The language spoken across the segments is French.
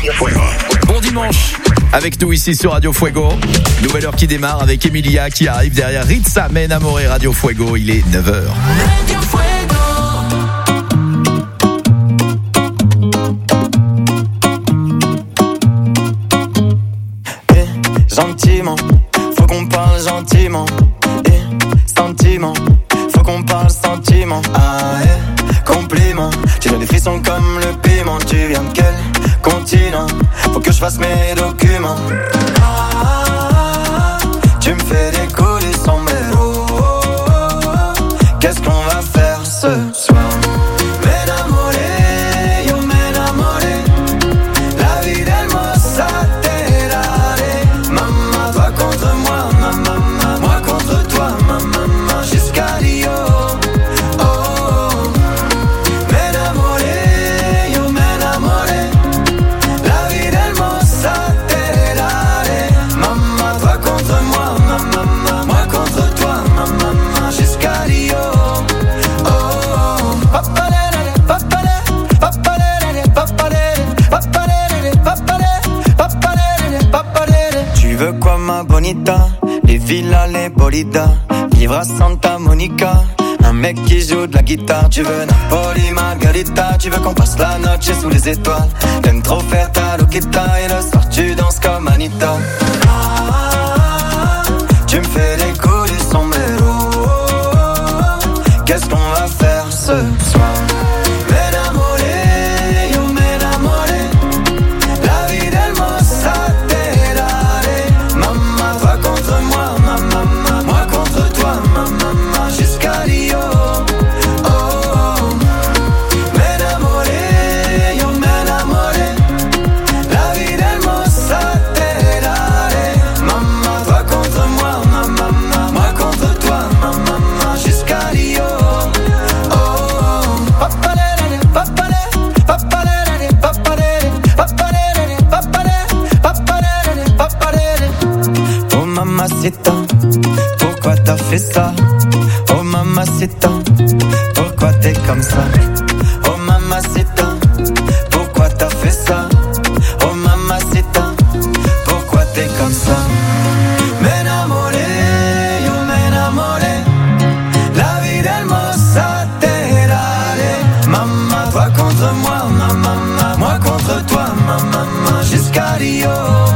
Bon dimanche avec nous ici sur Radio Fuego. Nouvelle heure qui démarre avec Emilia qui arrive derrière Ritza Men Amore. Radio Fuego, il est 9h. Radio Fuego. Gentiment, faut qu'on parle gentiment. Sentiment, faut qu'on parle sentiment. Compliment, tu donnes des frissons comme le piment. Tu viens de quel continent? Faut que je fasse mes documents. Tu me fais décoller sans mélo. Qu'est-ce qu'on va faire ce soir? Tu veux quoi ma bonita? Les villas, les bolidas, vivre à Santa Monica, un mec qui joue de la guitare. Tu veux Napoli, Margarita, tu veux qu'on passe la noche sous les étoiles. T'aimes trop faire ta loquita et le soir tu danses comme Anita. Tu me fais décoller sans mélo. Qu'est-ce qu'on va faire ce soir? Mamacita, pourquoi t'as fait ça? Oh mamacita, pourquoi t'es comme ça? Oh mamacita, pourquoi t'as fait ça? Oh mamacita, pourquoi t'es comme ça? M'enamoré, yo m'enamoré, la vida hermosa te daré. Maman, toi contre moi, maman, moi contre toi, maman, jusqu'à Rio.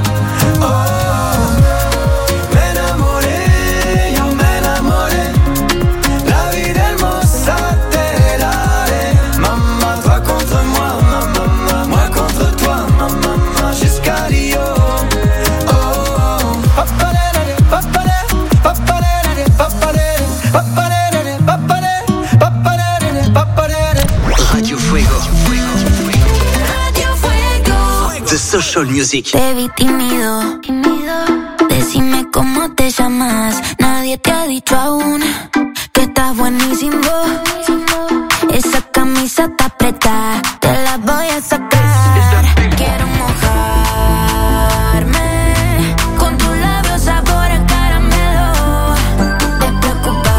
Social Music. Te vi tímido, decime cómo te llamas. Nadie te ha dicho aún que estás buenísimo. Esa camisa está apretada, te la voy a sacar. Quiero mojarme con tus labios sabor a caramelo. Despreocupate,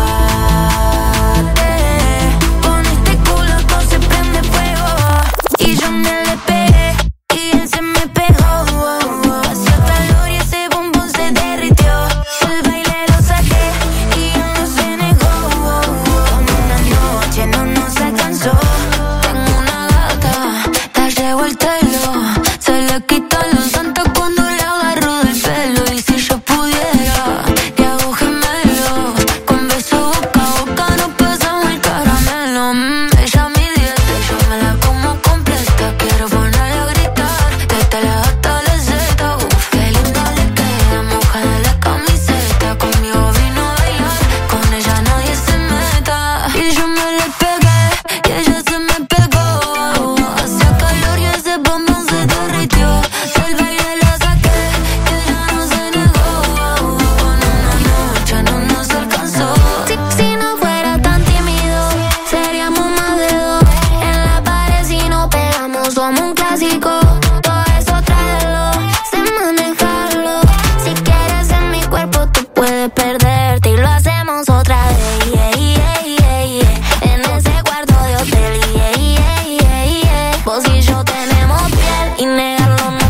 con este culo todo se prende fuego. Y yo me le pegué y él se me pegó. Hacía calor y ese bombón se derritió. El baile lo saqué y él no se negó. Como una noche no nos alcanzó. Tengo una gata, está revuelta y se le quitan los santos cuando le agarro del pelo. Y si yo pudiera, te hago gemelo. Con beso boca a boca nos pasamos el caramelo. Ella mi dieta y yo me la como completa. Quiero ponerle a gritar desde la A hasta la Z. Uf, qué linda le queda, mojada la camiseta. Conmigo vino a bailar, con ella nadie se meta. Y yo me le pegué y ella se me pegó. Hacía calor y ese bombón se derritió. Del baile la saqué y ella no se negó. Con una noche no nos alcanzó. Si no fuera tan tímido, seríamos más de dos. En la pared si no pegamos somos un clásico. Todo eso tráelo, sé manejarlo. Si quieres en mi cuerpo tú puedes perderte y lo hacemos otra vez. En ese cuarto de hotel. Vos y yo tenemos piel y negarlo no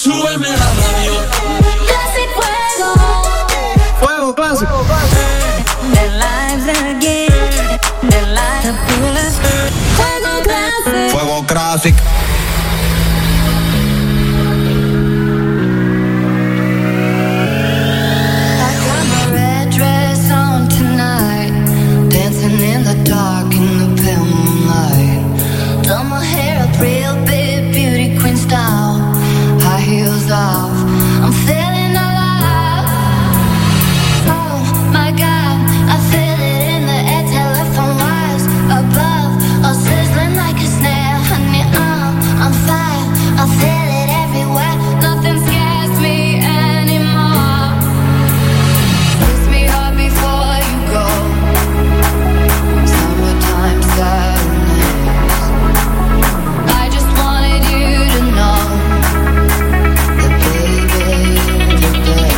súbeme la radio. Classic Fuego. Fuego Classic. Their lives again. Their lives are full of Fuego Classic. Fuego Classic. I got my red dress on tonight, dancing in the dark in the pale moonlight. Done my hair up real big, beauty queen style. High heels off, I'm feeling alive. Oh my God, I feel it in the air, telephone wires above, all sizzling like a snare. Honey, I'm fire, I feel it everywhere. Nothing scares me anymore. Kiss me hard before you go. Summertime sadness. I just wanted you to know that baby, you're there.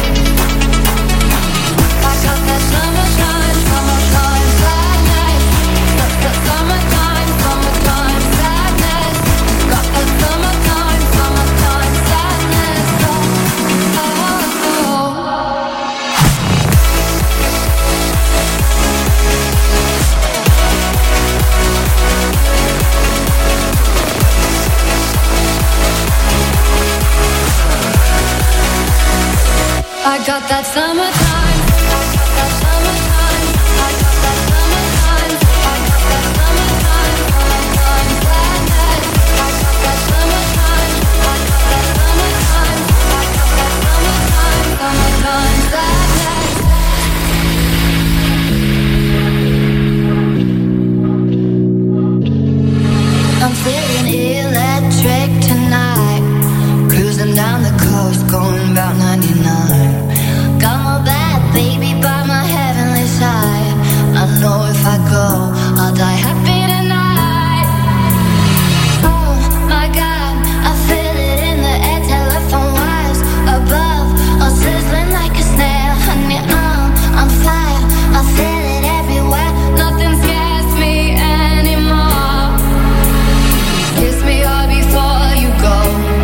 I got that summertime sadness. Summertime sadness. Got that summertime sadness. Oh. I got that summertime. I got that summertime. I got that summertime. I got that summertime. Sadness. I got that summertime. I got that summertime. I got that summertime sadness. I'm feeling electric tonight. Cruising down the coast, going about 99. Got my bad baby by my heavenly side. I know if I go, I'll die happy tonight. Oh my God, I feel it in the air, telephone wires above, all sizzling like a snare. Honey, I'm fire, I feel it everywhere. Nothing scares me anymore. Kiss me hard before you go.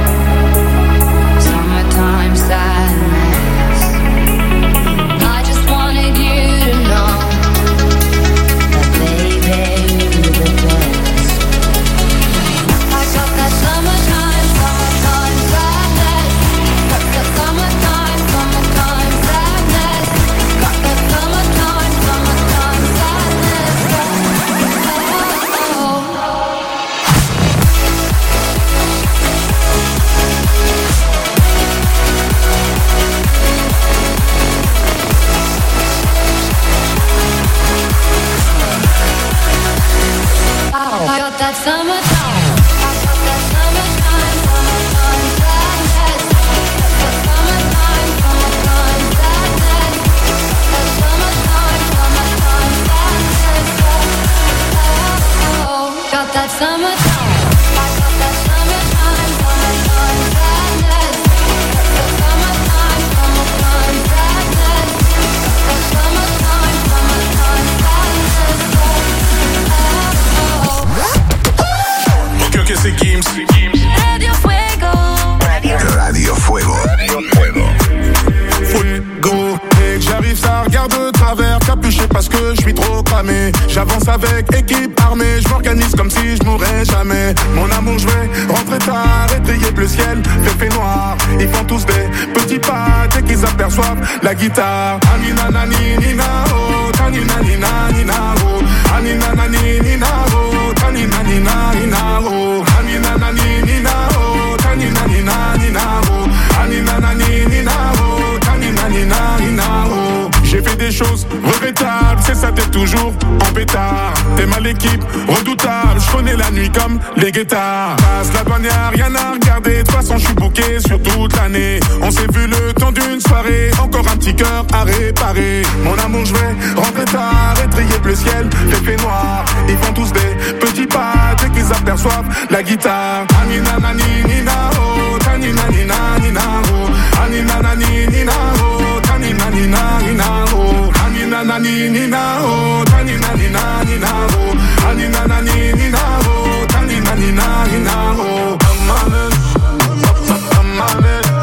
Summertime sadness. I just wanted you to know that baby, you're the best. I got that summertime sadness. Got that summertime sadness. Got that summertime sadness. Oh. I got that summertime. I got that summertime sadness. That summertime sadness. That summertime sadness. Oh, got that summertime. I got that summertime sadness. That summertime sadness. That summertime sadness. Ok, c'est Gims. Radio Fuego. Radio Fuego. Fuego. Dès que j'arrive, ça regarde de travers, capuché parce que je suis trop cramé. J'avance avec équipe armée, je m'organise comme si je mourrais jamais. Mon amour, je vais rentrer tard, étayer bleu ciel, fait noir. Ils font tous des petits pas dès qu'ils aperçoivent la guitare. Anina nani nina oh, tanina nina nina oh, anina nani nina oh, tanina nina nina oh, anina nani nina oh, tanina nina nina oh, anina nani nina oh, tanina nina nina oh. J'ai fait des choses regrettables, c'est ça, t'es toujours en pétard. T'es mal l'équipe, redoutable, je connais la nuit comme les guettards. Passe la douane, y'a rien à regarder, de toute façon je suis booké sur toute l'année. On s'est vu le temps d'une soirée, encore un petit cœur à réparer. Mon amour, je vais rentrer tard, étrier bleu ciel, fait noir. Ils font tous des petits pas dès qu'ils aperçoivent la guitare. Anina nani nina oh, tanina nina nina oh, anina nani nina oh, tanina nina nina oh, anina nani nina oh, tanina nina nina oh, anina nani nina oh, tanina nina nina oh. I'm on it, I'm on it.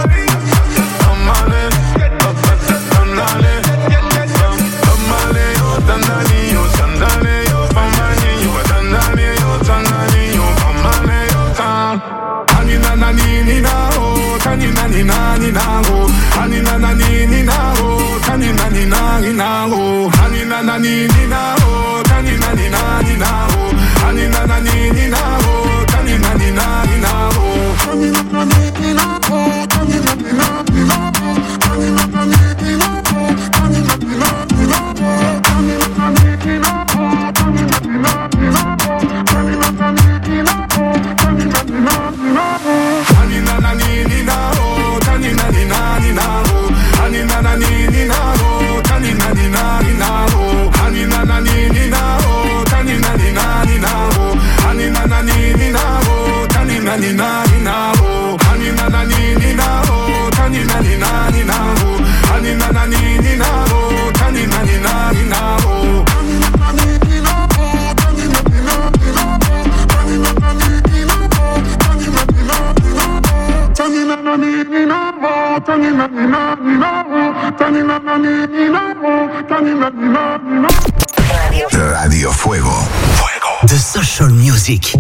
nani naro, hani na nani ni naro, tani nani nani naro, hani na nani ni naro, tani nani nani naro, hani na nani ni naro, tani nani nani naro, hani na nani ni naro, tani nani nani naro, hani na nani ni naro, tani nani nani naro, hani na nani ni naro, tani nani nani naro, hani na nani ni naro, tani nani nani naro, hani na nani ni naro, tani nani nani naro, hani na nani ni naro, tani nani nani naro, hani na nani ni naro, tani nani nani naro, hani na nani ni naro, tani nani nani naro, hani na nani ni naro, tani nani nani naro, hani na nani ni naro, tani nani nani naro, hani na nani ni naro, tani nani nani naro, hani na nani ni naro, tani nani nani naro, tani na nani ni naro, tani nani nani naro, tani na nani ni naro, tani nani nani naro. Radio Fuego. The Social Music.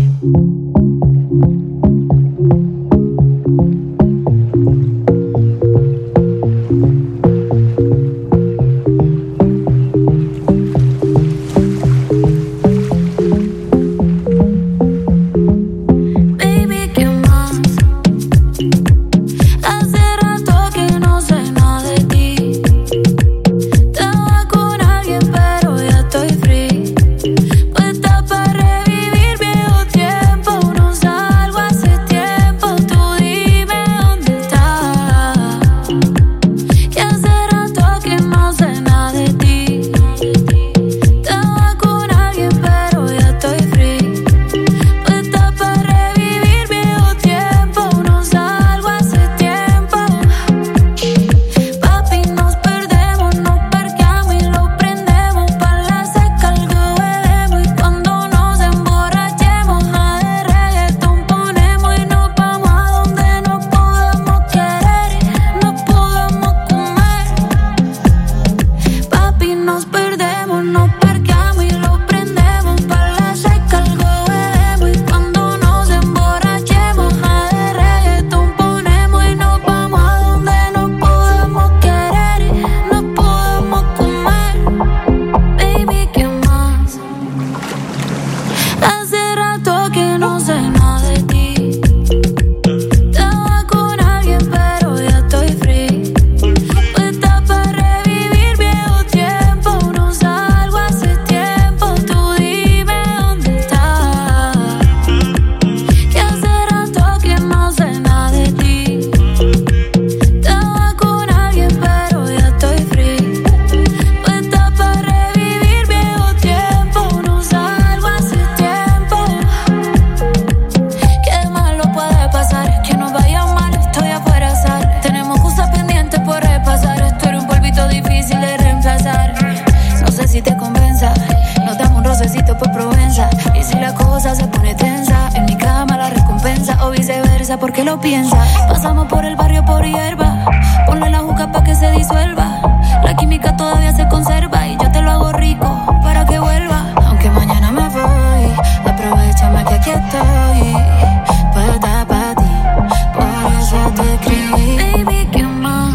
¿Por qué lo piensa? Pasamos por el barrio por hierba. Ponle la juca pa' que se disuelva. La química todavía se conserva y yo te lo hago rico para que vuelva. Aunque mañana me voy, aprovechame que aquí estoy. Puesta pa' ti, por eso te escribí. Baby, ¿qué más?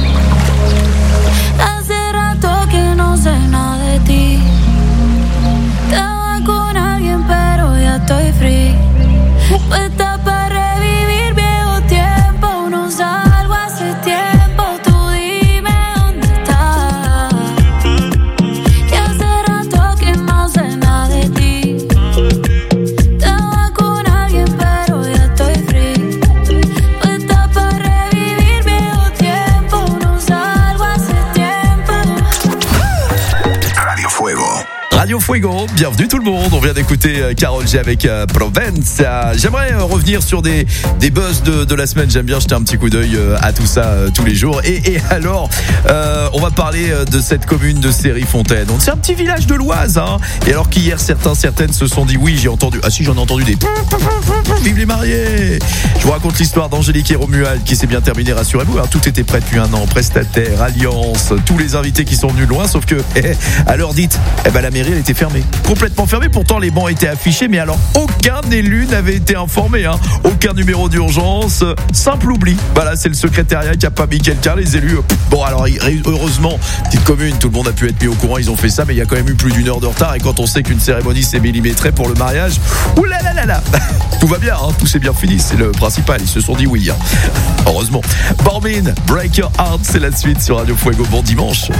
Hace rato que no sé nada de ti. Estaba con alguien pero ya estoy free. Puesta pa' revivir viejo tiempo. No salgo hace tiempo. Tú dime dónde estás. Que hace rato que no sé nada de ti. Estaba con alguien pero ya estoy free. Puesta pa' revivir viejo tiempo. No salgo hace tiempo. Radio Fuego. Radio Fuego, bienvenue tout le monde. On vient d'écouter Karol G avec Provence. J'aimerais revenir sur des buzz de la semaine. J'aime bien jeter un petit coup d'œil à tout ça tous les jours. Et alors, on va parler de cette commune de Séry-Fontaine. Donc c'est un petit village de l'Oise, hein. Et alors qu'hier certaines se sont dit oui, j'en ai entendu des vive les mariés. Je vous raconte l'histoire d'Angélique et Romuald qui s'est bien terminée, rassurez-vous. Alors, tout était prêt depuis un an, prestataire, alliance, tous les invités qui sont venus de loin, sauf que à l'heure dite, la mairie elle était fermée. Complètement fermée, pourtant les bancs étaient affichés, mais alors aucun élu n'avait été informé, hein. Aucun numéro d'urgence, simple oubli. Voilà, c'est le secrétariat qui a pas mis quelqu'un, les élus. Bon, alors heureusement, petite commune, tout le monde a pu être mis au courant, ils ont fait ça, mais il y a quand même eu plus d'1 heure de retard, et quand on sait qu'une cérémonie s'est millimétrée pour le mariage, oulalalala, tout va bien, hein, tout s'est bien fini, c'est le principal, ils se sont dit oui, hein. Heureusement. Bormin, Break Your Heart, c'est la suite sur Radio Fuego. Bon dimanche.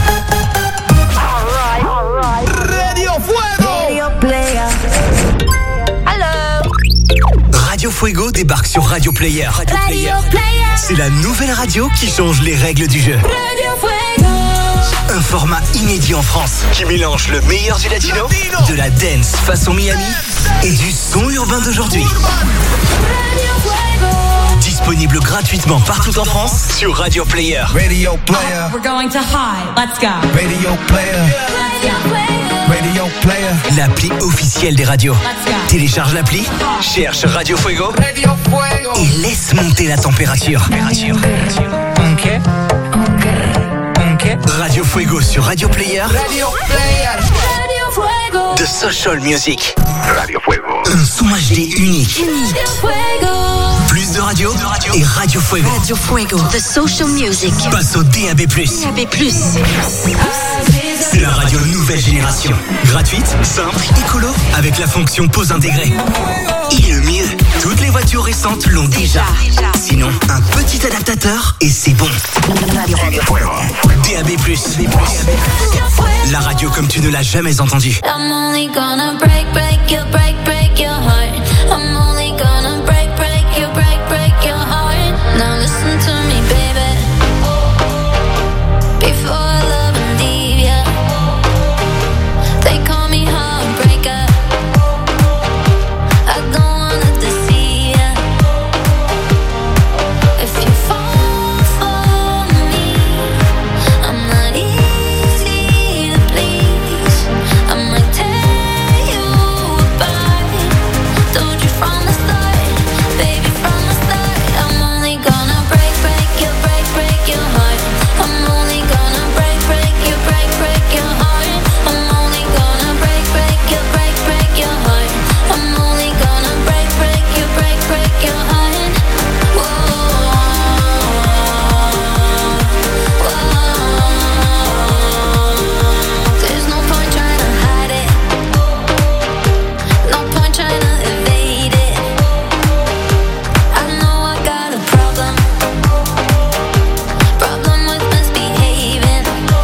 Radio Fuego. Radio Player. Hello. Radio Fuego débarque sur Radio Player. Radio Player. C'est la nouvelle radio qui change les règles du jeu. Radio Fuego. Un format inédit en France qui mélange le meilleur du latino, de la dance façon Miami et du son urbain d'aujourd'hui. Radio Fuego. Disponible gratuitement partout en France sur Radio Player. Radio player, We're going to high. Let's go. radio player, radio player. L'appli officielle des radios. Let's go. Télécharge l'appli, cherche Radio Fuego et laisse monter la température. Radio Fuego sur Radio Player. Radio Fuego. The Social Music. Radio Fuego. Un son HD unique. Radio Fuego. Plus de radio et Radio Fuego. Radio Fuego, The Social Music. Passe au DAB+. DAB+. C'est la radio nouvelle génération. Gratuite, simple, écolo, avec la fonction pause intégrée. Et le mieux, toutes les voitures récentes l'ont déjà. Sinon, un petit adaptateur et c'est bon. DAB+. La radio comme tu ne l'as jamais entendue. I'm only gonna break your heart. I'm only gonna break your heart. Now listen to me, baby. Before I love and leave ya, they call me heartbreaker. I don't wanna deceive ya. If you fall for me, I'm not easy to please. I might tear you apart. Told you from the start, baby, from the start. I'm only gonna break your heart. I'm only gonna break your heart. I'm only gonna break your heart. I'm only gonna break your heart. Whoa, there's no point trying to hide it. No point trying to evade it. I know I got a problem with misbehaving.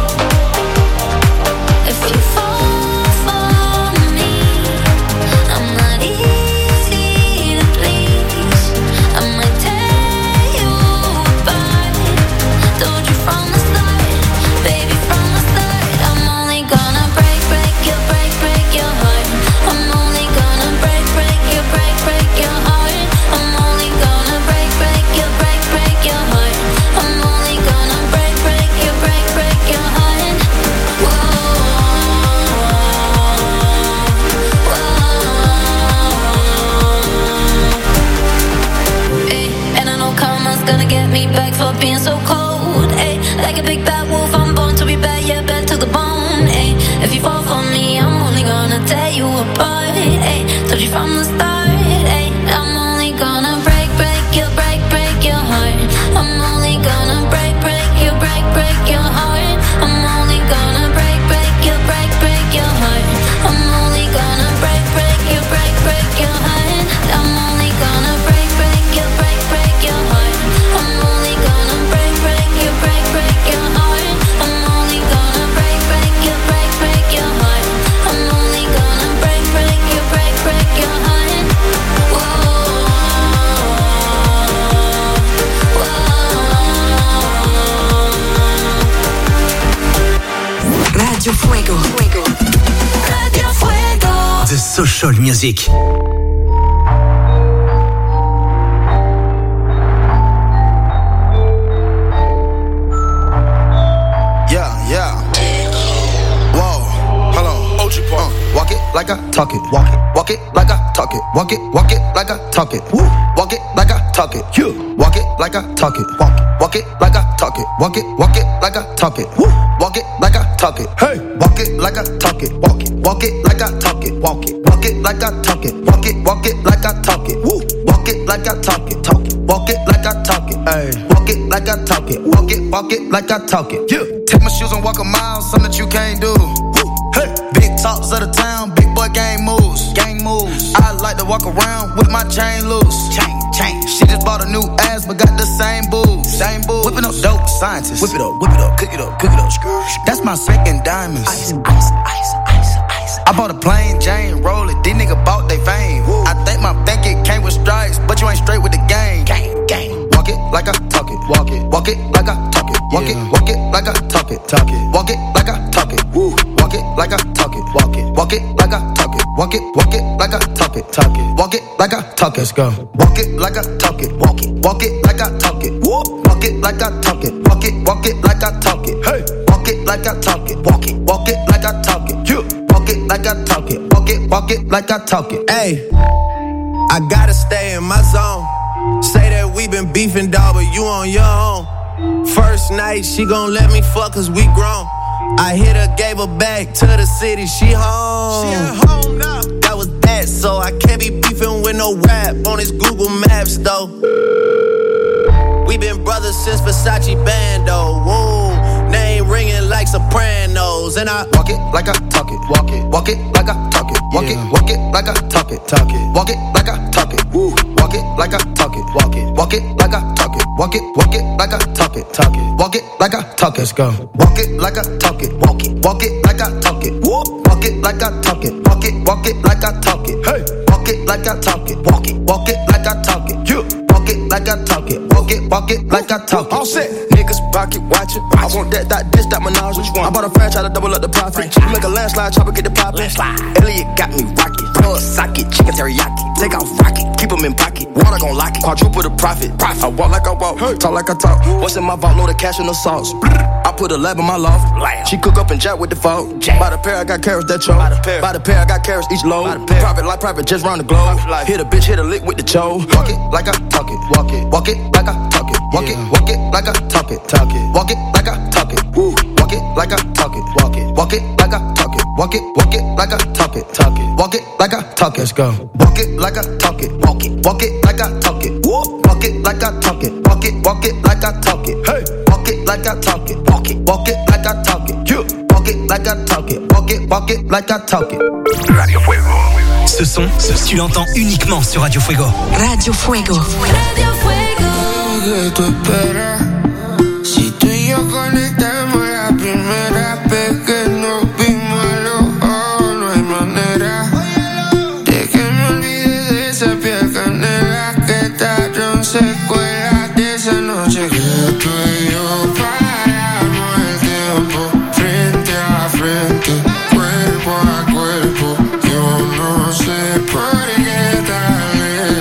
If you fall for me, I'm not easy to please. I might tear you apart. Told you from the start, baby, from the start. I'm only gonna break your heart. I'm only gonna break your heart. I'm only gonna break your heart. I'm only gonna break your heart. Whoa, Ay, and I know karma's gonna get me back for being so cold. Ay, like a big bad wolf, I'm born to be bad, yeah, bad to the bone. Ay, if you fall for me, I'm only gonna tear you apart. Ay, told you from the start. Ay, I'm only gonna break your heart. I'm only gonna break your heart. I'm only gonna break your heart. I'm only gonna break your heart. I'm only gonna break your heart. I'm only gonna break your heart. I'm only gonna break your heart. I'm only gonna break your heart. Whoa, Radio Fuego. Radio Fuego. The Social Music. Yeah. Whoa, hold on. Walk it like I talk it. Walk it like I talk it. Walk it like I talk it. Walk it like I talk it. Walk it like I talk it. Walk Walk it like I talk it. Walk it like I talk it. Woo. Walk it like I talk it. Hey, walk it like I talk it. Walk it like I talk it. Walk it like I talk it. Walk it like I talk it. Woo. Walk it like I talk it. Talk it. Walk it like I talk it. Hey, walk it like I talk it. Walk it like I talk it. Yeah. Take my shoes and walk a mile, something that you can't do. Woo. Hey, big talks of the town, big boy gang moves. I like to walk around with my chain loose. Chain. She just bought a new ass, but got the same boobs. Whipping up dope scientists. Whip it up, cook it up. That's my second diamonds. Ice. I bought a plain Jane, roll it. These niggas bought they fame. Woo. I think my bank it came with stripes, but you ain't straight with the game. Gang. Walk it like I talk it. Walk it like I talk it. Walk it like I talk it. Walk it like I talk it. Woo. Walk it like I talk it. Walk it like I talk it. Walk it like I talk it. Walk it like I talk it. Let's go. Walk it like I talk it. Walk it like I talk it. Woo. Walk it like I talk it. Walk it like I talk it. Hey. Walk it like I talk it. Walk it like I talk it. Yeah. Walk it like I talk it. Walk it like I talk it. Hey, I gotta stay in my zone. Say that we been beefing, dog, but you on your own. First night, she gon' let me fuck cause we grown. I hit her, gave her back to the city, she home. She at home now. That was that, so I can't be beefing with no rap on this Google Maps, though. We been brothers since Versace Bando, whoa. Name ringing like Sopranos, and I walk it like I talk it. Walk it like I talk it. Walk it like I talk it. Walk it like I talk it. Woo. Walk it like I talk it. Walk it like I talk it. Walk it like I talk it. Walk it like I talk it. Let's go. Walk it like I talk it. Walk it like I talk it. Woo. Walk it like I talk it. Walk it like I talk it. Hey. Walk it like I talk it. Walk it like I talk it. Yeah. Walk it like I talk it. Walk it like I talk it. All set. Niggas pocket watching. I want that dish, that Minaj. Which one? I bought a franchise to double up the profit. You make a landslide, chopper get the poppin'. Elliot got me rockin'. Plug socket, chicken teriyaki. Take off rocket, keep them in pocket. Water gon' lock it. Quadruple the profit. I walk like I walk, talk like I talk. What's in my vault? Load of cash in the sauce. I put a lab in my loft. She cook up and jack with the folk. By the pair, I got carrots that choke. By the pair, I got carrots each load. Private life, private just round the globe. Hit a bitch, hit a lick with the cho. Walk it like I talk it. Walk it like I talk it. Walk it like I talk it. Walk it like I talk it. Woo. Walk it like I talk it. Walk it like I talk it. Walk it like I talk it. Walk it like I talk it. Let's go. Walk it like I talk it. Walk it like I talk it. Woo. Walk it like I talk it. Walk it like I talk it. Hey. Walk it like I talk it. Walk it like I talk it. Yeah. Walk it like I talk it. Walk it like I talk it. Radio Fuego. Ce son, tu l'entends uniquement sur Radio Fuego. Radio Fuego. Radio Fuego. Que tú esperas. Si tú y yo conectamos la primera vez que nos vimos a los ojos, no hay manera de que me olvide de esa piel canela que trajeron secuelas de esa noche que tú y yo paramos el tiempo frente a frente, cuerpo a cuerpo. Yo no sé por qué tan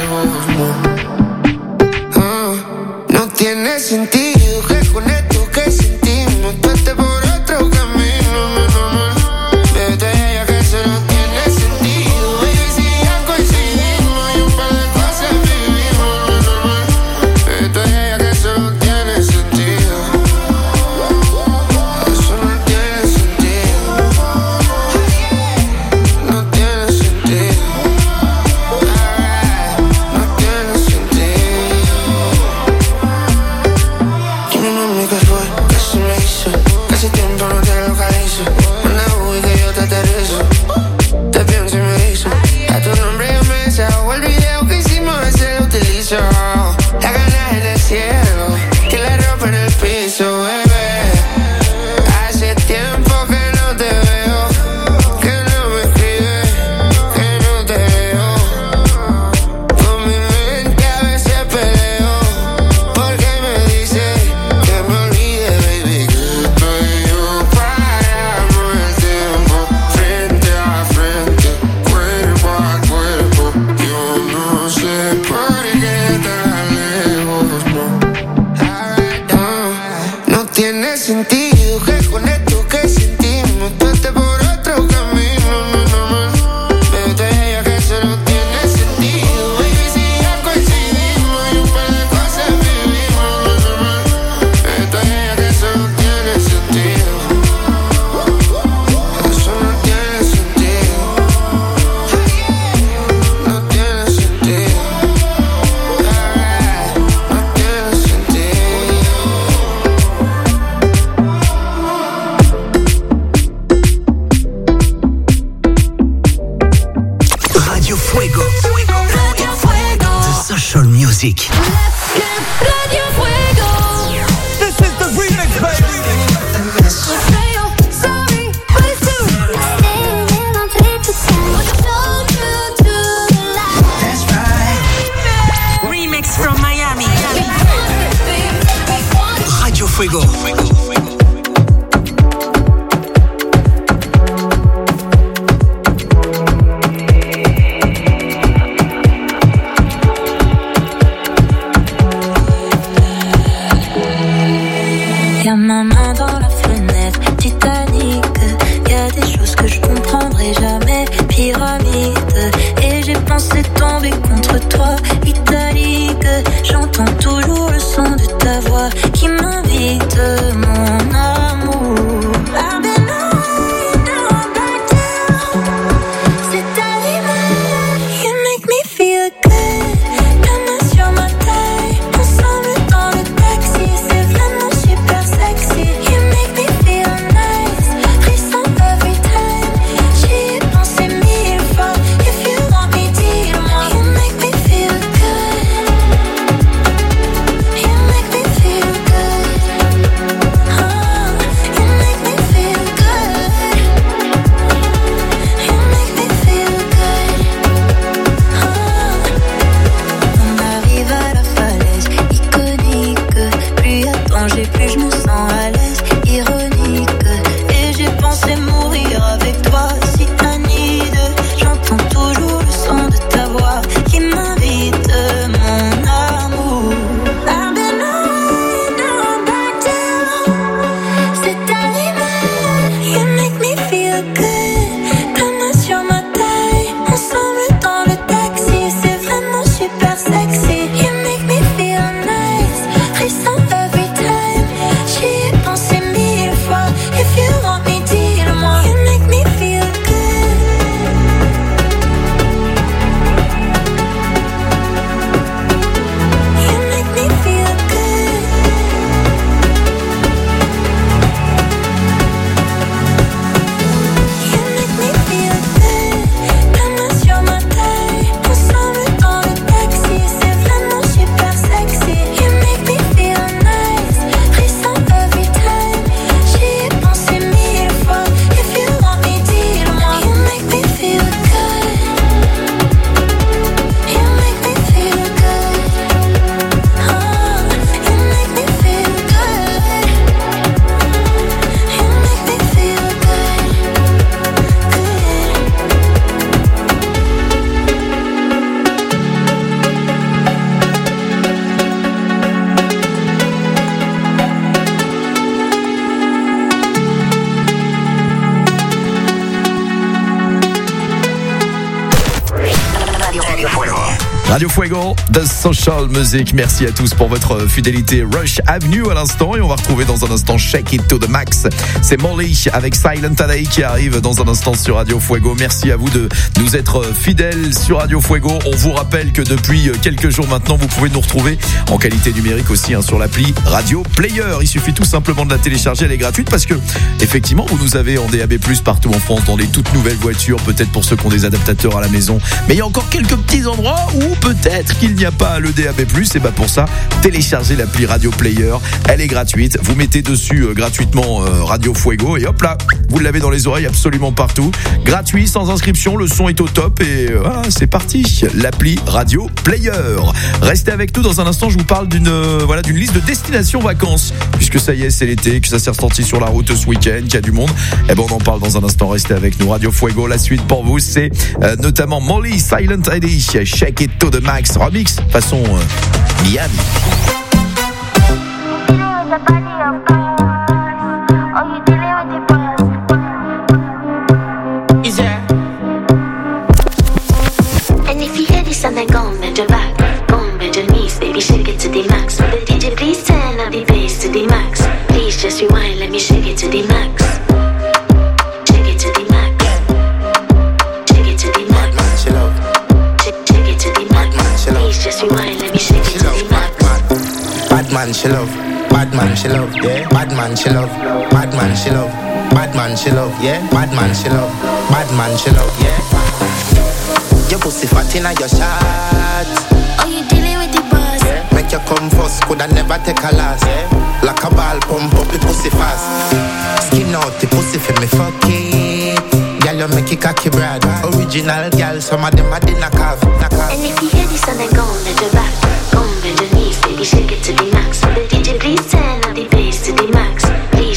lejos, no tiene sentido que con esto que sentimos tú estés por otro camino, pero te diría que eso no tiene sentido. Baby, si ya coincidimos y un par de cosas vivimos, pero te diría que eso no tiene sentido. Eso no tiene sentido. No tiene sentido. No tiene sentido. Dime mami qué fue, qué se me hizo. Casi tiempo no te localizo. Una uy que yo te aterrizo. Te pienso y me hizo. A tu nombre yo me desahogo. El video que hicimos ese lo utilizo. La ganas en el cielo, que la ropa en el piso, bebé. Hace tiempo que no te veo, que no me escribes, que no te veo. Con mi mente a veces peleo, porque me dice que me olvide, baby, que tú y yo paramos el tiempo frente a frente, cuerpo a cuerpo. Yo no sé por qué tan lejos, no tiene sentido que con esto que sentimos tú estés por otro camino, pero te diría que eso no tiene sentido. Baby, si ya coincidimos y un par de cosas vivimos, Y'a ma main dans la fenêtre, Titanic. Y'a des choses que je comprendrai jamais, pyramide. Et j'ai pensé tomber contre toi, italique. J'entends toujours le son de ta voix qui m'invite, mon amour. I've been on back down. C'est arrivé, you make me feel good. Ta main sur ma taille, ensemble dans le taxi, c'est vraiment super sexy. You make me feel nice, frisson every time. J'y ai pensé 1000 fois. If you want me, dis-moi. You make me feel good. You make me feel good. Oh, you make me feel good. You make me feel good. Oh. On arrive à la falaise, iconique. Plus y a danger, plus je me sens à l'aise, ironique. Et j'ai pensé mourir avec toi, si Anide. J'entends toujours le son de ta voix qui m'invite, mon amour. I've been on back down. C'est arrivé, you make me feel good. Ta main sur ma taille, ensemble dans le taxi, c'est vraiment super sexy. You make me feel nice, frisson every time. J'y ai pensé 1000 fois. If you want me, dis-le-moi. You make me feel good. You make me feel good. You make me feel good. Ta main sur ma taille, ensemble dans le taxi, c'est vraiment super sexy. You make me feel nice, frisson every time. J'y ai pensé 1000 fois. If you want me, dis-le-moi. You make me feel good. You make me feel good. Oh, you make me feel good. You make me feel good. Radio Fuego, The Social Music. Merci à tous pour votre fidélité. Rush Avenue à l'instant, et on va retrouver dans un instant Shake It to the Max. C'est Molly avec Silent Alley qui arrive dans un instant sur Radio Fuego. Merci à vous de nous être fidèles sur Radio Fuego. On vous rappelle que depuis quelques jours maintenant, vous pouvez nous retrouver en qualité numérique aussi sur l'appli Radio Player. Il suffit tout simplement de la télécharger, elle est gratuite parce que effectivement vous nous avez en DAB+ partout en France, dans les toutes nouvelles voitures, peut-être pour ceux qui ont des adaptateurs à la maison. Mais il y a encore quelques petits endroits où peut-être qu'il n'y a pas le DAB+, et bah pour ça, téléchargez l'appli Radio Player, elle est gratuite, vous mettez dessus gratuitement Radio Fuego et hop là, vous l'avez dans les oreilles absolument partout, gratuit, sans inscription, le son est au top et voilà, c'est parti, l'appli Radio Player. Restez avec nous, dans un instant je vous parle d'une liste de destinations vacances, puisque ça y est, c'est l'été, que ça s'est ressenti sur la route ce week-end, qu'il y a du monde, et ben on en parle dans un instant, restez avec nous. Radio Fuego, la suite pour vous, c'est notamment Molly, Silent Alley, Shake It to the Max, remix façon Miami. And if you hear this and then go on bend your back, go on bend your knees, baby, shake it to the max. Will the DJ please turn up the bass to the max? Please just rewind, let me shake it to the max. Shake it to the max. Shake it to the max. Shake it to the max. Please just rewind, let me shake it to the max. Bad man she love, bad man she love, yeah. Bad man she love, bad man she love, bad man she love, yeah. Bad man she love, bad man she love, yeah. Your pussy fat inna your shot. Oh, you dealing with the boss? Yeah. Make you come first, coulda never take a last. Yeah. Like a ball, pump up the pussy fast. Skin out the pussy for me, fuck it. Girl, you make it cocky brad. Original girl, some of them a dinner calf. And if you hear this and then go on bend your back, go on bend your knees, baby, shake it to the max. Will the DJ please turn up the bass to the max?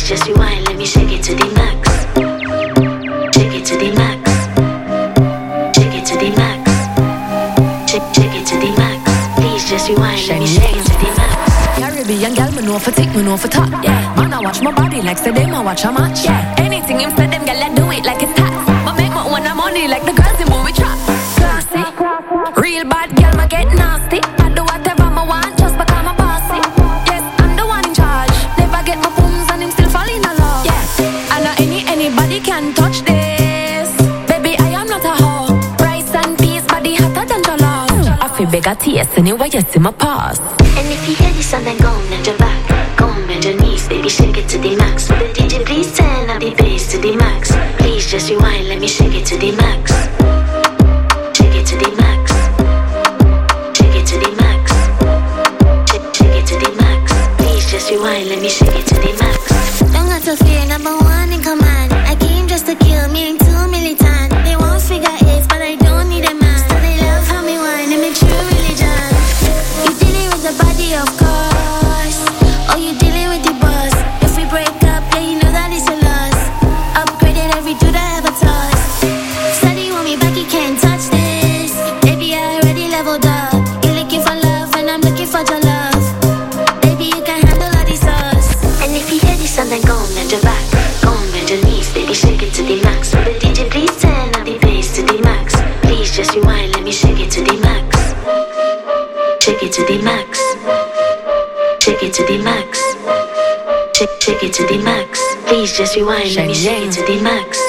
just rewind, let me shake it to the max. Shake it to the max. Shake it to the max. Shake it to the max. Please just rewind, let me shake it to the max. Caribbean girl, me know for tick, me know for top. Yeah, man, I watch my body like say them I watch a match. Yeah, anything him say them girl, I do it like it's tax. But make my own money like the girls in movie trap. Classy, real bad girl, me get nasty. I do whatever I want just because I'm bossy. Yes, I'm the one in charge. Never get my booms and him still fall in love. Yeah, I know anybody can touch this. Baby, I am not a hoe. Rice and peas, body hotter than jollof. I feel bigger taste anyway, you see my pass. And if you hear this song, then go on bend your back. Go on bend your knees, baby, shake it to the max. Will the DJ please turn up the bass to the max? Please just rewind, let me shake it to the max. Shake it to the max. Shake it to the max. Shake it to the max. Please just rewind, let me shake it to the max. Don't got to fear, number one in command. I came just to kill me, ain't too militant. They won't figure it, but I don't need a man. So they love how me whine and make true religion. You dealing with the body, of course. Oh, you dealing with the boss. If we break up, yeah, you know that it's a loss. Upgraded every dude I ever tossed. Steady want me back, you can't touch this. Baby, I already leveled up. You're looking for love, and I'm looking for your love. Baby, you can handle all these sauce. And if you hear this song, then go on bend your back. Go on bend your knees, baby, shake it to the max. Will the DJ please turn up the bass to the max? Please just rewind, let me shake it to the max. Shake it to the max. Shake it to the max. Shake it to the max. Please just rewind, let me shake it to the max.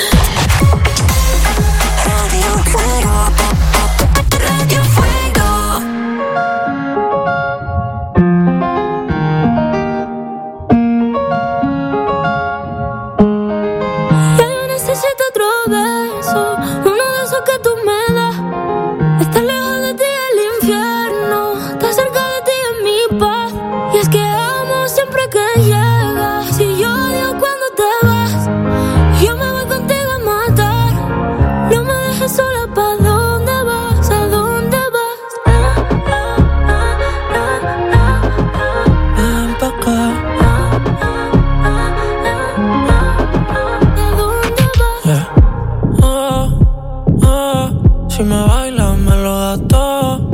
Radio Fuego. Radio Fuego. Ya yo necesito otro beso, uno de esos que tú me das. Estar lejos de ti es el infierno, estar cerca de ti es mi paz. Y es que amo siempre que llegas. Si yo odio cuando te vas, yo me voy contigo a matar. No me dejes sola, ¿pa' dónde vas? ¿A dónde vas? Ven pa' acá. ¿A dónde vas? Yeah. Si me bailas me lo das todo.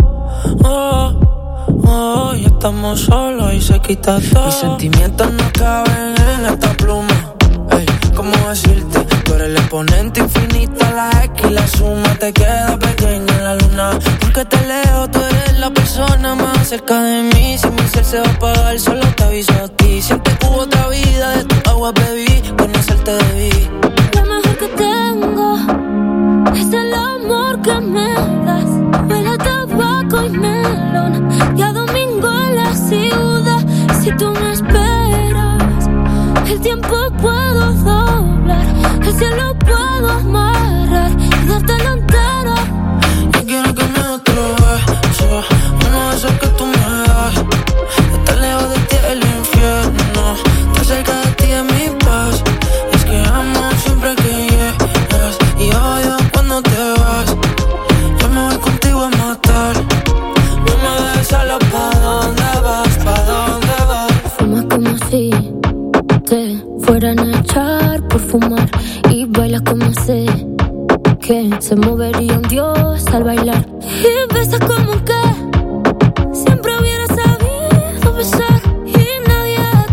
Ya estamos solos y se quita todo. Mis sentimientos no caben en esta pluma. Ey, ¿cómo decirte? Tú eres el exponente infinito, la X y la suma te queda pequeña en la luna. Porque te leo, tú eres la persona más cerca de mí. Si mi ser se va a apagar, solo te aviso a ti. Siempre hubo otra vida, de tu agua bebí, conocerte debí. Lo mejor que tengo es el amor que me das. Huele a tabaco y melón y a domingo en la ciudad. Si tú me esperas, el tiempo puedo doblar, el cielo puedo amarrar y dártelo entero. Yo quiero que me des otro beso, uno de esos que tú me das. Estar lejos de ti es el infierno, estar cerca de ti es mi paz. Es que amo siempre que llegas y odio cuando te vas. Yo me voy contigo a matar. No me dejes solo, ¿pa' dónde vas? ¿Pa' dónde vas? Fumas como si te fueran a echar por fumar y bailas como sé que se movería un dios al bailar. Y besas como que siempre hubiera sabido besar. Y nadie a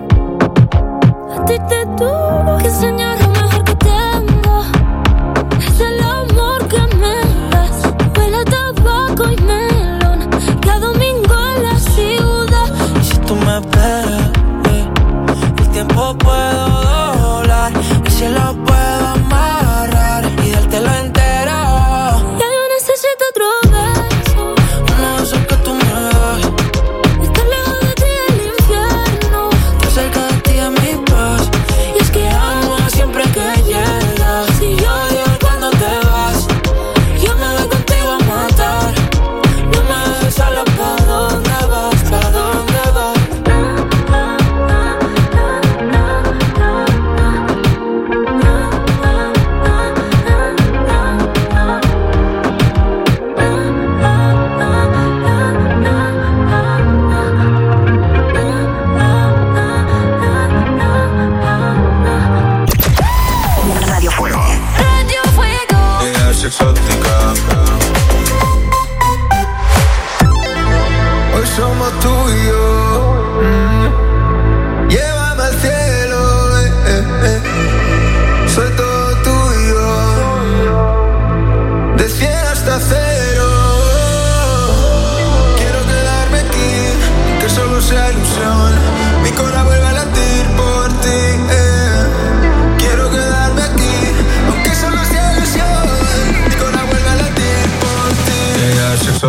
ti te tuvo que enseñar. Lo mejor que tengo es el amor que me das. Huele a tabaco y melón y a domingo en la ciudad. Y si tú me esperas, el tiempo puedo doblar, el cielo puedo amarrar y dártelo entero. Ya yo necesito otro beso, Uno de esos que tú me das. estar lejos de ti es el infierno. Estar cerca de ti es mi paz. Y es que amo siempre que llegas. Si yo odio Cuando te vas, yo me voy contigo a matar. No me dejes solo, ¿pa' dónde vas? ¿Pa' dónde vas?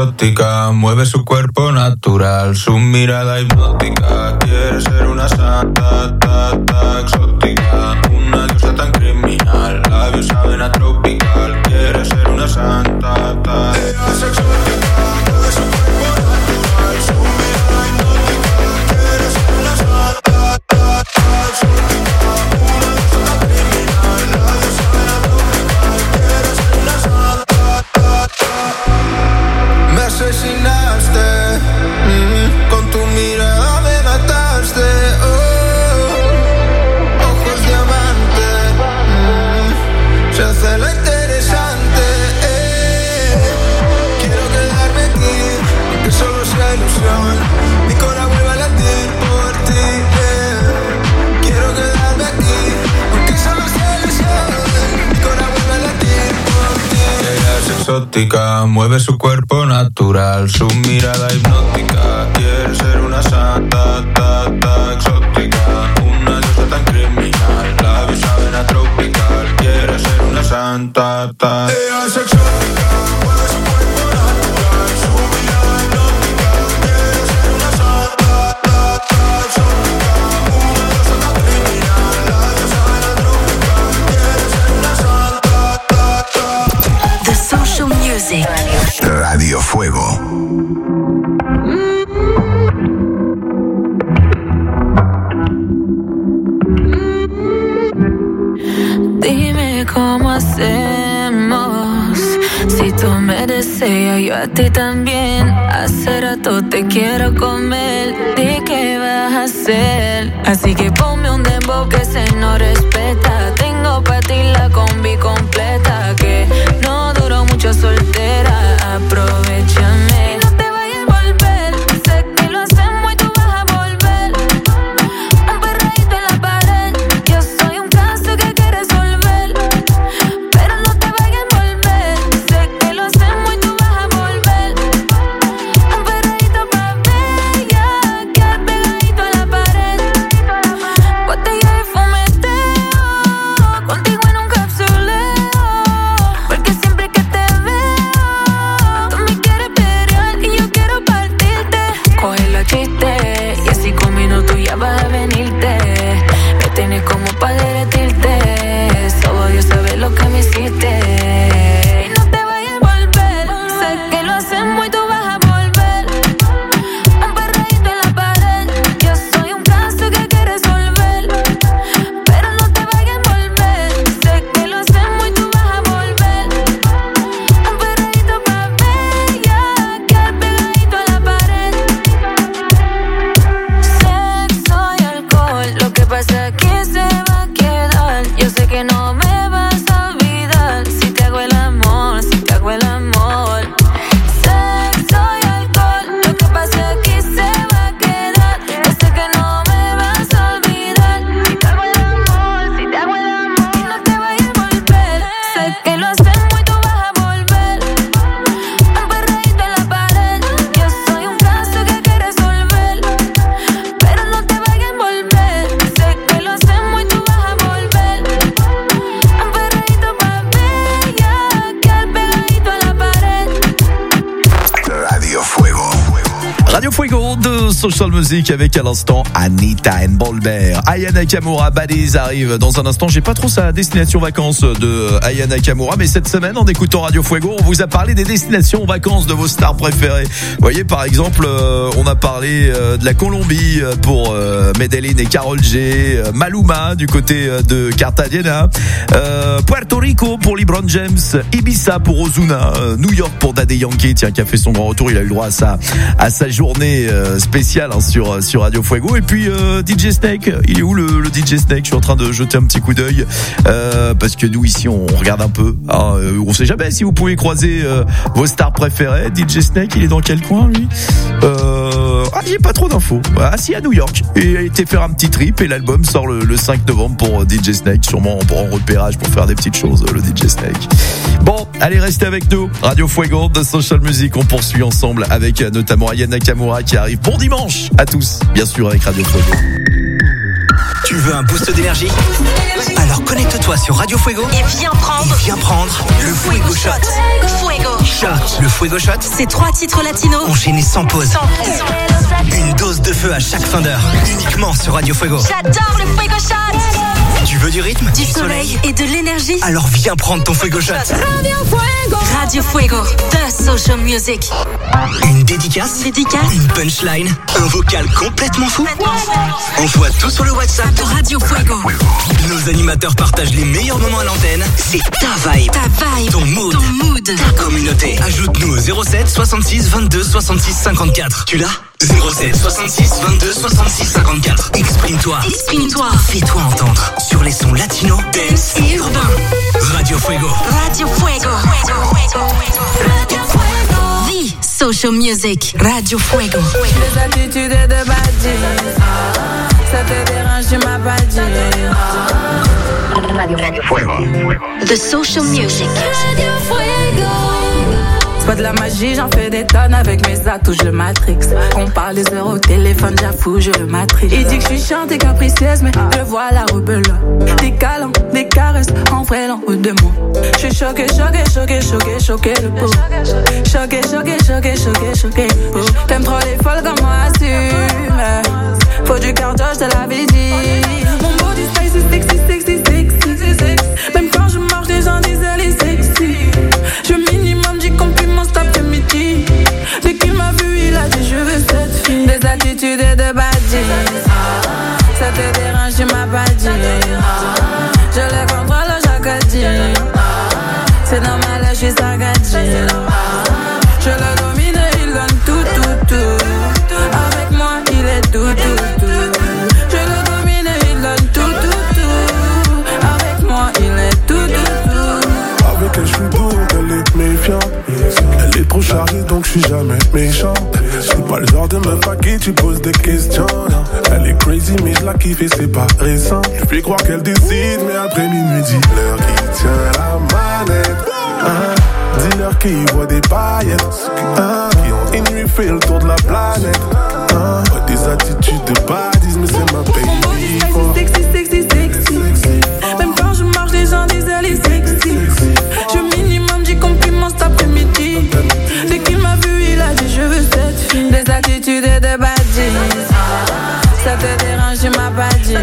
exótica, mueve su cuerpo natural, su mirada hipnótica. Quiere ser una santa, exótica, una diosa tan criminal, labios saben a tropical. Quiere ser una santa, ella es exótica, mueve su cuerpo natural, su mirada hipnótica. Quiere ser una santa, exótica, una diosa tan criminal, labios saben a tropical. Quiere ser una santa. Me asesinaste, con tu mirada me mataste, ojos diamante, se hace la interesante, quiero quedarme aquí, aunque solo sea ilusión, mi corazón vuelve a latir por ti, quiero quedarme aquí, aunque solo sea ilusión, mi corazón vuelve a latir por ti. Ella es exótica, mueve su cuerpo natural, su mirada hipnótica. Quiere ser una santa, exótica, una diosa tan criminal, labios saben a tropical. Quiere ser una santa, ella es exótica, mueve su cuerpo natural, su mirada hipnótica. Quiere ser una santa, exótica, una diosa tan criminal, labios saben a tropical. Quiere ser una santa. The Social Music. Radio Fuego. Dime cómo hacemos. Si tú me deseas, yo a ti también. Hace rato te quiero comer. Di qué vas a hacer. Así que ponme un dembow que se no respeta. Tengo pa' ti la combi completa. Que no duró mucho soltera. Aprovechame. No te vayas a volver. Sé que lo hacemos y tú vas a volver. Un perreíto en la pared. Yo soy un caso que hay que resolver. Pero no te vayas a volver. Sé que lo hacemos y tú vas a volver. Un perreíto pa' bella. Que pegadito a la pared. Botella de fumeteo. Contigo en un capsuleo. Porque siempre que te veo, tú me quieres pelear y yo quiero partirte. Coge la chiste y así 5 minutos ya vas a venirte. Me tienes como pa' derretirte. Solo Dios sabe lo que me hiciste. Y no te vayas a volver. Sé que lo hacemos y tú vas a volver. Un perreíto en la pared. Yo soy un caso que hay que resolver. Pero no te vayas a volver. Sé que lo hacemos y tú vas a volver. Un perreíto pa' bella. Que pegadito a la pared. Sexo y alcohol. Lo que pasa aquí se va a quedar. Yo sé que no me vas a olvidar. Si te hago el amor, si te hago el amor. Sexo y alcohol. Lo que pasa aquí se va a quedar. Yo sé que no me vas a olvidar. Si te hago el amor, si te hago el amor. Y no te vayas a volver. Sé que lo hacemos y tú vas a volver. Un perreíto en la pared. Yo soy un caso que hay que resolver. Pero no te vayas a volver. Sé que lo hacemos y tú vas a volver. Un perreíto pa' bella. Que pegadito a la pared. Radio Fuego. Radio Fuego de Social Music avec à l'instant Anita Bolber. Aya Nakamura, Badiz arrive dans un instant. J'ai pas trop sa destination vacances de Aya Nakamura, mais cette semaine en écoutant Radio Fuego, on vous a parlé des destinations vacances de vos stars préférées. Vous voyez par exemple, on a parlé de la Colombie pour Medellín et Karol G, Maluma du côté de Cartagena, Puerto Rico pour LeBron James, Ibiza pour Ozuna, New York pour Daddy Yankee, tiens, qui a fait son grand retour, il a eu le droit à sa journée spéciale sur Radio Fuego. Et puis DJ Snake, il est où le DJ Snake? Je suis en train de jeter un petit coup d'œil parce que nous ici on regarde un peu, hein, on sait jamais si vous pouvez croiser vos stars préférées. DJ Snake, il est dans quel coin lui? J'ai pas trop d'infos. Ah si, à New York, il a été faire un petit trip et l'album sort le 5 novembre pour DJ Snake, sûrement en repérage pour faire des petites choses, le DJ Snake. Bon, allez, restez avec nous. Radio Fuego de Social Music, on poursuit ensemble avec notamment Aya Nakamura qui arrive. Bon dimanche à tous, bien sûr avec Radio Fuego. Tu veux un boost d'énergie? Alors connecte-toi sur Radio Fuego Et viens prendre le Fuego Shot. Le Fuego Shot, c'est 3 titres latinos enchaînés sans pause. Une dose de feu à chaque fin d'heure, uniquement sur Radio Fuego. J'adore le Fuego Shot. Tu veux du rythme, du soleil et de l'énergie? Alors viens prendre ton Fuego Shot. Radio Fuego, the social music. Une dédicace, une punchline, un vocal complètement fou. Envoie tout sur le WhatsApp de Radio Fuego. Nos animateurs partagent les meilleurs moments à l'antenne. C'est ta vibe, ton mood, ta communauté. Ajoute-nous au 07 66 22 66 54. Tu l'as? 07 66 22 66 54. Exprime-toi. Fais-toi entendre sur les sons latino, dance et urbain. Radio Fuego. The social music. Radio Fuego. Les attitudes et de badger. Ça te dérange, tu m'as pas dit. Radio Fuego. The social music. Radio Fuego. C'est pas de la magie, j'en fais des tonnes avec mes atouts, je le matrix. On parle des heures au téléphone, j'avoue, je le matrix. Il dit que je suis chiante et capricieuse, mais je vois la rebelle. Des câlins, des caresses, en vrai, l'en haut de moi. Je suis choquée, le pauvre. Choquée, le pauvre. T'aimes trop les folles comme moi, assume. Faut du cardio, je te l'avais dit. Mon body style, c'est sexy. Même quand je marche, les gens disent elle est sexy. Je minimum 10 compliments cet après-midi. Dès qu'il m'a vu, il a dit je veux cette fille. Des attitudes et de badger. Ça te dérange, tu m'as pas dit. Je les contrôle chaque dit. C'est normal, je suis sagadji. Je le domine, il donne tout. Avec moi, il est tout. Je le domine, il donne tout. Avec moi, il est tout. Avec elle, je suis beau, elle est méfiante. Elle est trop chargée, donc je suis jamais méchant. Je suis pas le genre de meuf à qui tu poses des questions. Non. Elle est crazy, mais je la kiffe et c'est pas récent. Je fais croire qu'elle décide, mais après minuit, dis-leur qui tient la manette. Dis-leur qui voit des paillettes. Qui ont une nuit fait le tour de la planète. Des attitudes de badis, mais c'est ma baby. Sexy. Même quand je marche, les gens disent elle est sexy. Je minimum 10 compliments cet après-midi. Dès qu'il m'a vu, il a dit je veux cette fille. Des attitudes et de badges. Ça te dérange, tu m'as pas dit.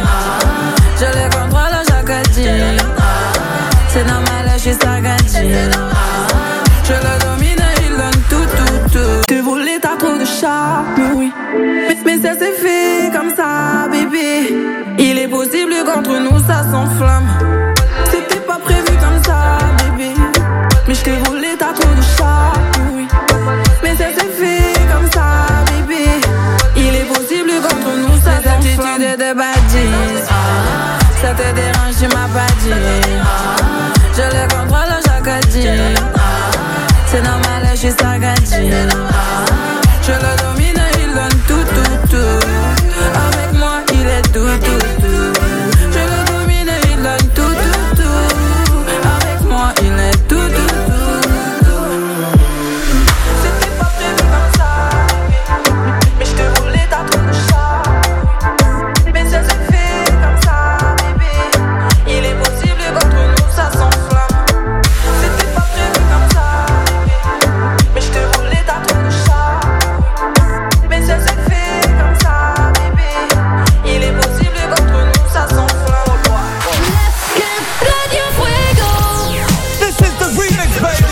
Je les contrôle chaque dit. C'est normal, je suis sagadji. Je le domine, il donne tout. Tu voulais, t'as trop de charme, oui. Mais ça s'est fait comme ça, bébé. Il est possible qu'entre nous ça s'enflamme. C'était pas prévu comme ça, bébé. Mais je t'ai volé, t'as trop de charme, oui. Mais ça s'est fait comme ça, bébé. Il est possible qu'entre nous ça s'enflamme. Des attitudes de badges. Ça te dérange, tu m'as pas dit. Je le contrôle chaque dit. C'est normal, je suis sagadji. Je le domine, il donne tout. Avec moi, il est tout. Je le domine, il donne tout. Avec moi, il est tout. C'était pas prévu comme ça. Mais je te voulais, t'as trop de charme. Mais ça s'est fait comme ça, bébé. Il est possible qu'entre nous ça s'enflamme. C'était pas prévu comme ça. Mais je te voulais, t'as trop de charme. Mais ça s'est fait comme ça, bébé. Il est possible qu'entre nous ça s'enflamme. Radio Fuego. This is the remix, baby.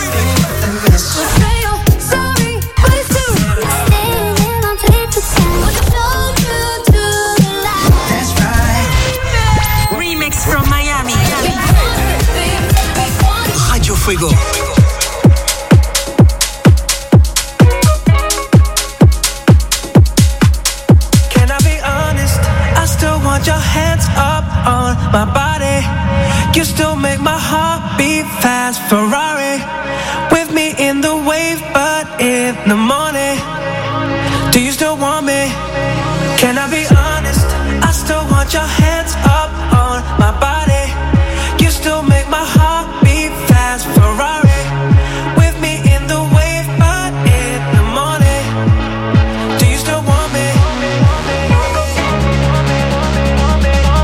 Sorry, but it's true. Staying on tape to so true to the light. That's right. Remix from Miami. Radio Fuego. Can I be honest? I still want your hands up on my body. You still make my heart beat fast. Ferrari with me in the wave, but in the morning. Do you still want me? Can I be honest? I still want your hands up on my body. You still make my heart beat fast. Ferrari with me in the wave, but in the morning. Do you still want me?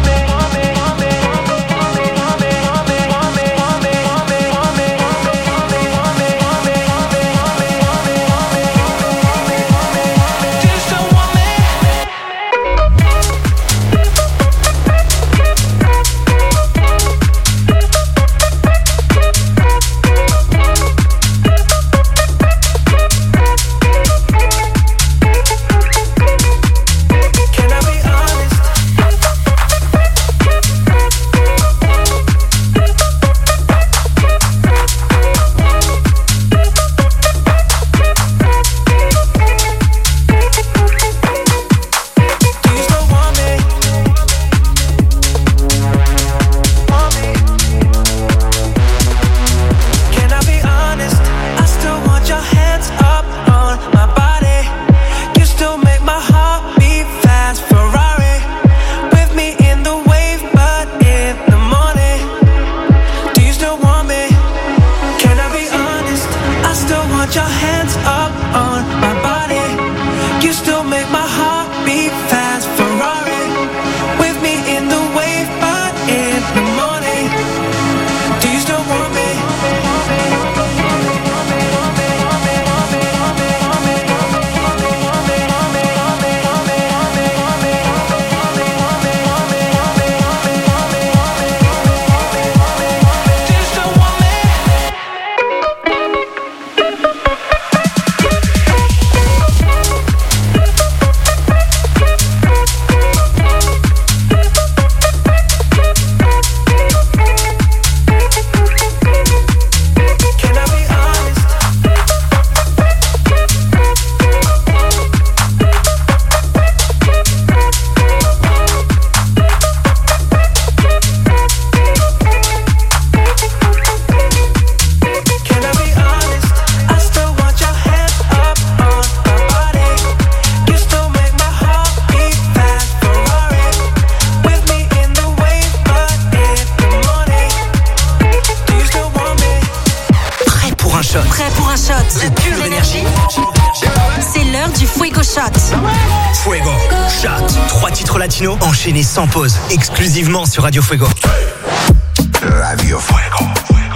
titres latinos enchaînés sans pause, exclusivement sur Radio Fuego. Radio Fuego.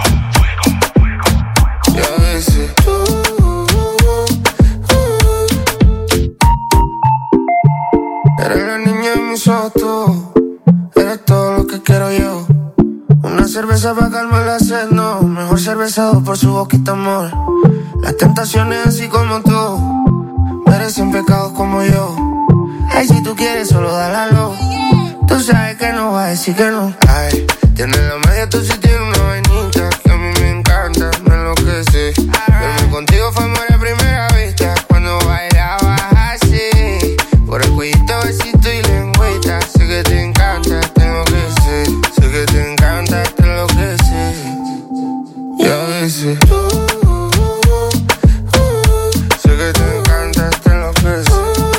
Eres la niña de mis ojos, tú. Eres todo lo que quiero yo. Una cerveza para calmar la sed, no. Mejor cervezado por su boquita, amor. Las tentaciones así como tú merecen pecados como yo. Ay, si tú quieres solo dálalo. Tú sabes que no va a decir que no. Ay, tienes la media, tú sí tienes una vainita que a mí me encanta, me enloquece. Verme contigo fue amor a primera vista. Cuando bailabas así, por el cuellito, besito y lengüita. Sé que te encanta, tengo que ser. Sé que te encanta, te enloquece. Y a veces sé que te encanta, te enloquece.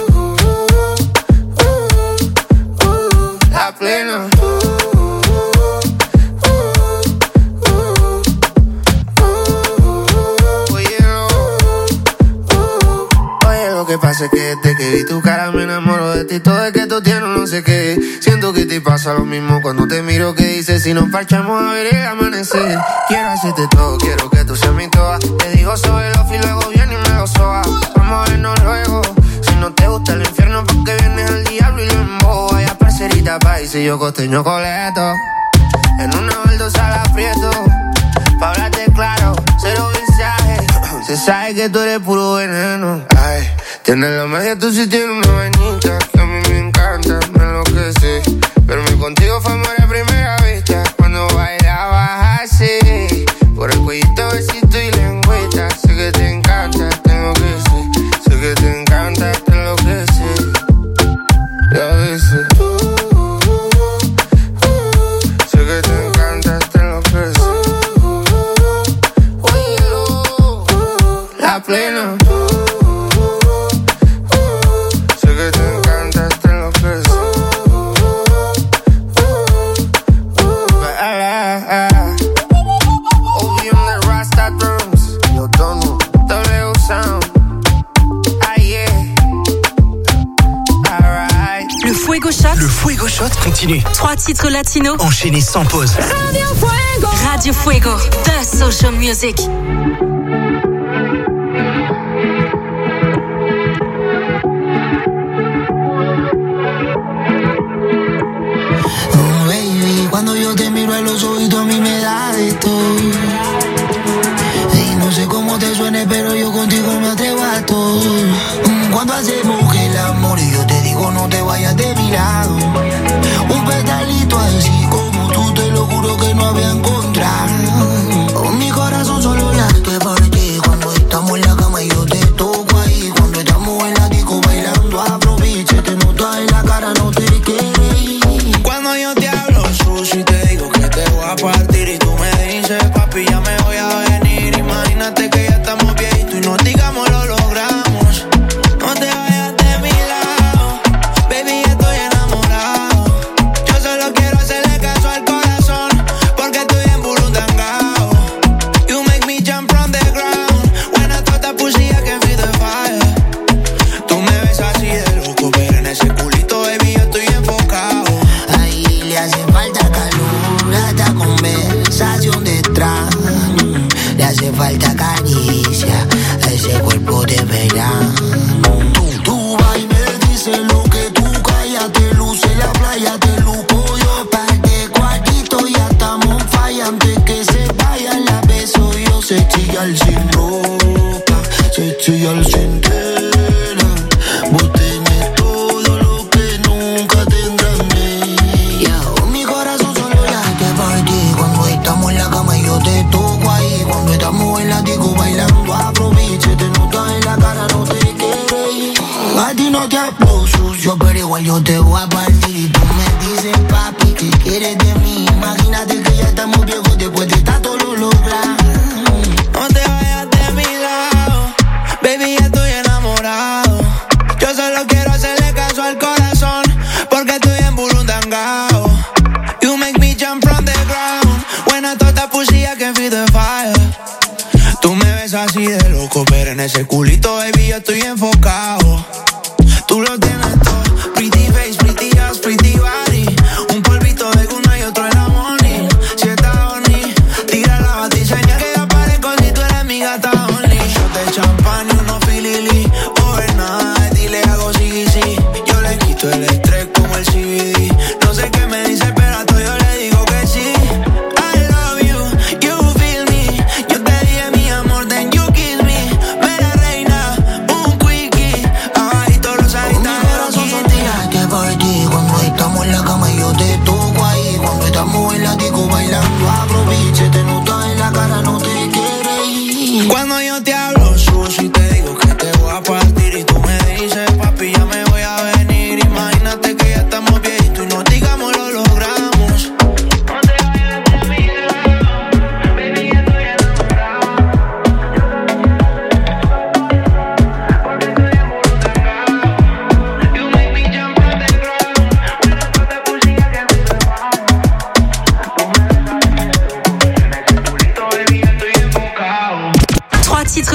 La plena. Lo que pasa es que desde que vi tu cara me enamoro de ti. Todo es que tú tienes no sé qué. Siento que te pasa lo mismo cuando te miro. Que dices si nos parchamos a ver el amanecer. Quiero hacerte todo, quiero que tú seas mi toa. Te digo soy el off y luego viene y me lo soba. Vamos a vernos luego. Si no te gusta el infierno porque vienes al diablo y lo embobo. Vaya parcerita país y yo costeño coleto. En una baldosa la aprieto. Pa' hablarte claro, cero visaje. Se sabe que tú eres puro veneno. Ay, tienes la magia, tú sí tienes una vainita que a mí me encanta, me enloquece. Verme contigo fue amor a primera vista. Cuando bailabas así, por el cuellito, besito y lengüita. Sé que te encanta, tengo que ser. Sé que te encanta, te enloquece. Y a veces sé que te encanta, te enloquece. La plena. Sé que te encanta, te enloquece. OVM de Rasta Drums. Yo tono W Sound. Ah yeah. Alright. Le Fuego Shot. Le Fuego Shot continue. 3 titres latinos enchaînés sans pause. Radio Fuego. Radio Fuego, the social music. Cuando yo te miro a los oídos a mí me da de todo. Y no sé cómo te suene, pero yo contigo me atrevo a todo. Cuando hacemos el amor y yo te digo no te vayas de mi lado. Un pedalito así como tú, te lo juro que no había encontrado. Mi corazón solo late por ti. Cuando estamos en la cama y yo te toco ahí. Cuando estamos en la disco bailando aproveche. Te notas en la cara, no te quieres ir. Cuando yo te hablo sucio y te digo que te voy a partir y tú me dices papi ya me voy a venir. Imagínate que ya estamos viejitos y nos digamos lo logramos. No te vayas de mi lado, baby estoy enamorado. Yo solo quiero hacerle caso al corazón porque estoy en burundangao. You make me jump from the ground when I thought that pussy I can feel the fire. Tú me ves así de loco pero en ese culito baby yo estoy enfocado. Le hace falta calor, hasta conversación detrás. Le hace falta caricia a ese cuerpo de verano. Tú vas y me dices lo que tú callas. Te luce la playa, te luco yo. Par de cuartitos ya estamos falla. Antes que se vayan la beso yo. Se chillar sin ropa, se chillar sin tela. Vos tenés todo lo que nunca tendrán de ella. Mi corazón solo late por ti. Cuando estamos en la cama y yo te toco ahí. Cuando estamos en la disco bailando aproveche. Te notas en la cara, no te quieres ir. A ti no te hablo sucio, pero igual yo te voy a partir. Y tú me dices papi, ¿qué quieres de mí? Imagínate que ya estamos viejos después de tanto lo logramos. No te vayas de mi lado, baby ya estoy enamorado. Yo solo quiero hacerle caso al corazón porque estoy en burundangao. You make me jump from the ground when I thought that pussy I can feel the fire. Tú me ves así de loco pero en ese culito baby yo estoy enfocado. Tú lo tienes todo, pretty face, pretty ass,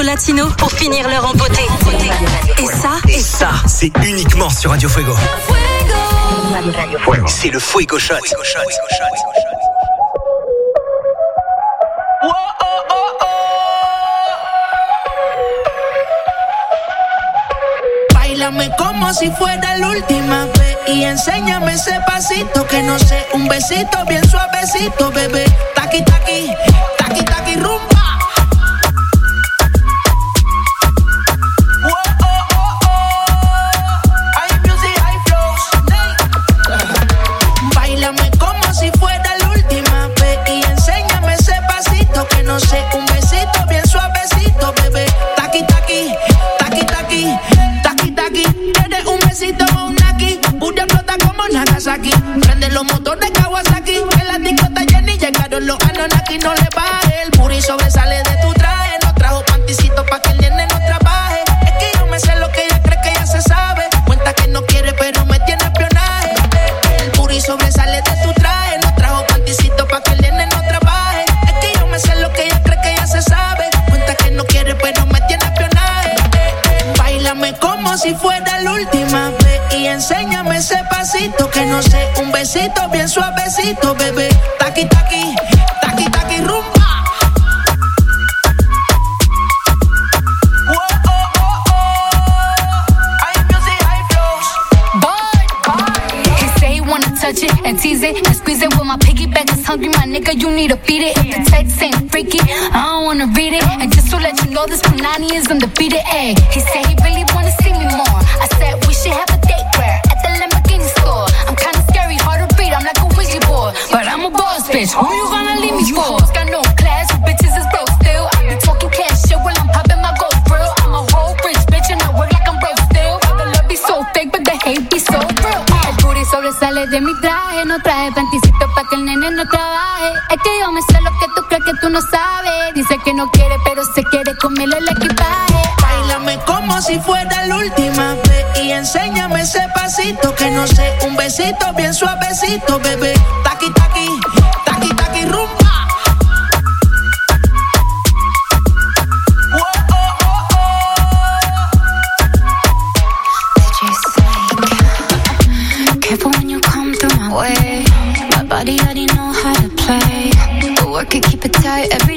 latino pour finir l'heure en beauté. Et ça, c'est uniquement sur Radio Fuego. C'est le Fuego Shot. Báilame como si fuera la última vez y enséñame ese pasito que no sé, un besito bien suavecito, bebé. Taqui, taqui, taqui, taqui, rumba. Báilame como si fuera la última vez y enséñame ese pasito que no sé, un besito bien suavecito, bebé. Taqui, taqui, taqui, taqui, taqui, taqui. Tienes un besito o un aquí, booty explota como Nagasaki. Prende los motores Kawasaki, en la disco está llena y llegaron los Anunnaki. No le baje, el booty sobresale de tu traje. No trajo panticito pa' que el nene no trabaje. Es que yo me sé lo que ella cree que ya se sabe. Cuenta que no quiere pero me tiene espionaje. El booty sobresale de tu traje. No trajo panticito pa' que el nene no trabaje. Es que yo me sé lo que ella cree que ya se sabe. Cuenta que no quiere pero me tiene espionaje. Báilame como si fuera la última vez y enséñame ese pasito que no sé, un besito bien suavecito, bebé. Taqui, taqui, taqui, taqui, rumba. Touch it and tease it and squeeze it with my piggyback. It's hungry, my nigga, you need to beat it. If the text ain't freaky, I don't wanna read it. And just to let you know, this Punani is undefeated. Ayy, he said he really wanna see me more. I said we should have a date where at the Lamborghini store. I'm kinda scary, hard to read, I'm like a Ouija board, but I'm a boss bitch. Who you gonna leave me for? Got no class, you bitches is broke still. I be talking cash shit while I'm popping my gold grill. I'm a whole rich bitch and I work like I'm broke still. The love be so fake, but the hate be so real. Sobresale de mi traje, no traje panticito pa' que el nene no trabaje. Es que yo me sé lo que tú crees que tú no sabes. Dice que no quiere, pero se quiere comerle el equipaje. Báilame como si fuera la última vez y enséñame ese pasito que no sé, un besito bien suavecito, bebé. Taqui, taqui, taqui, taqui, rumba. Way. My body already know how to play. But work it, keep it tight every